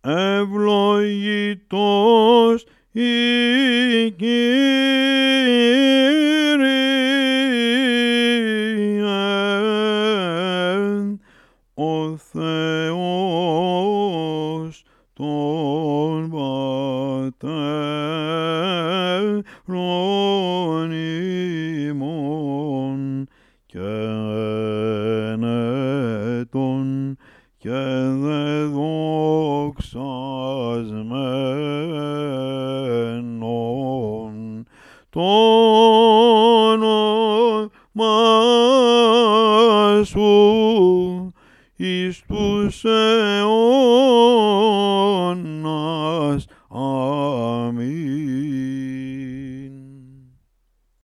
ευλογητός η Κύριε, ο Θεός των πατέρων ημών και ενέτων και δεδοξασμένων το όνομα σου εις τους αιώνας.